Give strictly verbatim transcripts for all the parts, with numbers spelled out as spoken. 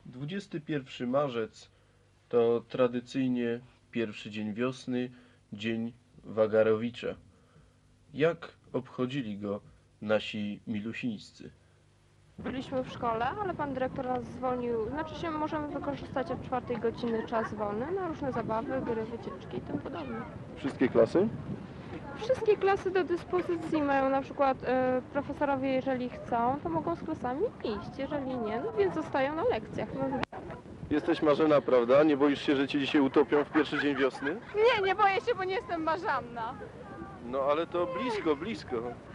dwudziesty pierwszy marzec to tradycyjnie pierwszy dzień wiosny, dzień Wagarowicza. Jak obchodzili go nasi milusińscy? Byliśmy w szkole, ale pan dyrektor nas zwolnił. Znaczy się, możemy wykorzystać od czwartej godziny czas wolny na różne zabawy, gry, wycieczki i tym podobne. Wszystkie klasy? Wszystkie klasy do dyspozycji mają, na przykład e, profesorowie, jeżeli chcą, to mogą z klasami iść, jeżeli nie, no więc zostają na lekcjach. No, Jesteś Marzena, prawda? Nie boisz się, że cię dzisiaj utopią w pierwszy dzień wiosny? Nie, nie boję się, bo nie jestem marzanna. No ale to blisko, blisko.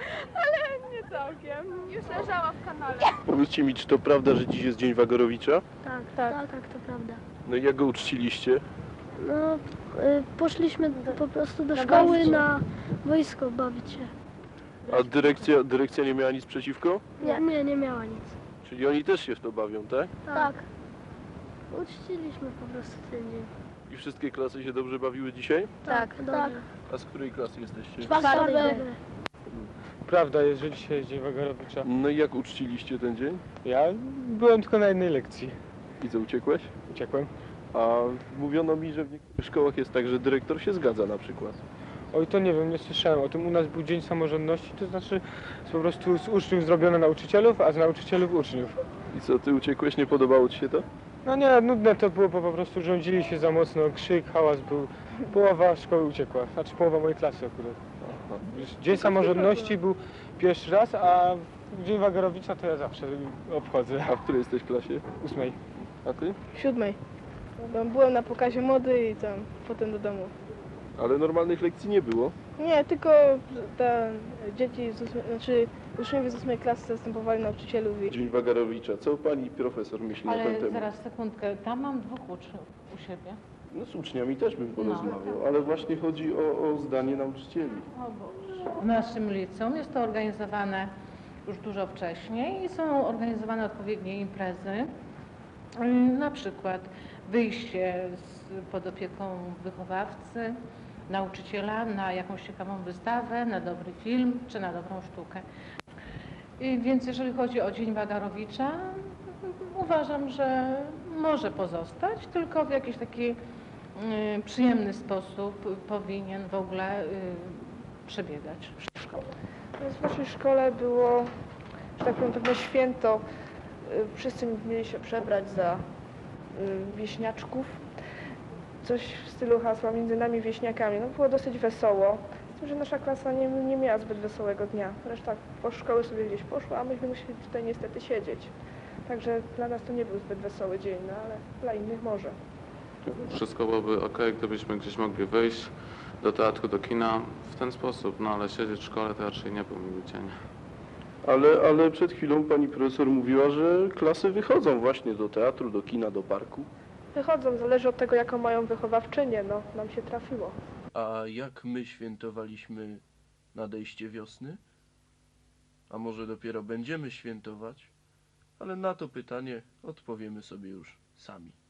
Ale nie całkiem. Już leżała w kanale. Powiedzcie mi, czy to prawda, że dziś jest dzień Wagarowicza? Tak, tak, tak, tak, to prawda. No i jak go uczciliście? No, y, poszliśmy po prostu do szkoły na wojsko bawić się. A dyrekcja, dyrekcja nie miała nic przeciwko? Nie, nie, nie miała nic. Czyli oni też się w to bawią, tak? Tak. Uczciliśmy po prostu ten dzień. I wszystkie klasy się dobrze bawiły dzisiaj? Tak, tak. A z której klasy jesteście? Czwarta B. Prawda jest, że dzisiaj jest Dzień Wagarowicza. No i jak uczciliście ten dzień? Ja byłem tylko na jednej lekcji. I co, uciekłeś? Uciekłem. A mówiono mi, że w niektórych szkołach jest tak, że dyrektor się zgadza na przykład. Oj, to nie wiem, nie słyszałem o tym. U nas był Dzień Samorządności, to znaczy po prostu z uczniów zrobione nauczycielów, a z nauczycielów uczniów. I co, ty uciekłeś? Nie podobało ci się to? No nie, nudne to było, bo po prostu rządzili się za mocno, krzyk, hałas był. Połowa szkoły uciekła, znaczy połowa mojej klasy akurat. Aha. Dzień Samorządności był pierwszy raz, a Dzień Wagarowicza to ja zawsze obchodzę. A w której jesteś klasie? Ósmej. A ty? Siódmej. Byłem na pokazie mody i tam potem do domu. Ale normalnych lekcji nie było. Nie, tylko te dzieci, z ósmej, znaczy uczniowie z ósmej klasy zastępowali nauczycielów i... Dzień Wagarowicza. Co pani profesor myśli na ten Ale temat? zaraz, sekundkę, tam mam dwóch uczniów u siebie. No z uczniami też bym porozmawiał, No. ale właśnie chodzi o, o zdanie nauczycieli. O Boże. W naszym liceum jest to organizowane już dużo wcześniej i są organizowane odpowiednie imprezy. Ym, Na przykład wyjście z, pod opieką wychowawcy, nauczyciela na jakąś ciekawą wystawę, na dobry film czy na dobrą sztukę. I więc jeżeli chodzi o Dzień Wagarowicza, uważam, że może pozostać, tylko w jakiś taki y, przyjemny sposób powinien w ogóle y, przebiegać w szkole. W naszej szkole było, że tak powiem, pewne święto. Y, Wszyscy mieli się przebrać za y, wieśniaczków. Coś w stylu hasła między nami wieśniakami. No było dosyć wesoło. Z tym, że nasza klasa nie, nie miała zbyt wesołego dnia. Reszta po szkoły sobie gdzieś poszła, a myśmy musieli tutaj niestety siedzieć. Także dla nas to nie był zbyt wesoły dzień, no ale dla innych może. Wszystko byłoby ok, gdybyśmy gdzieś mogli wyjść do teatru, do kina w ten sposób, no ale siedzieć w szkole to raczej nie był miły dzień. Ale, ale przed chwilą pani profesor mówiła, że klasy wychodzą właśnie do teatru, do kina, do parku. Wychodzą, zależy od tego, jaką mają wychowawczynię, no nam się trafiło. A jak my świętowaliśmy nadejście wiosny? A może dopiero będziemy świętować? Ale na to pytanie odpowiemy sobie już sami.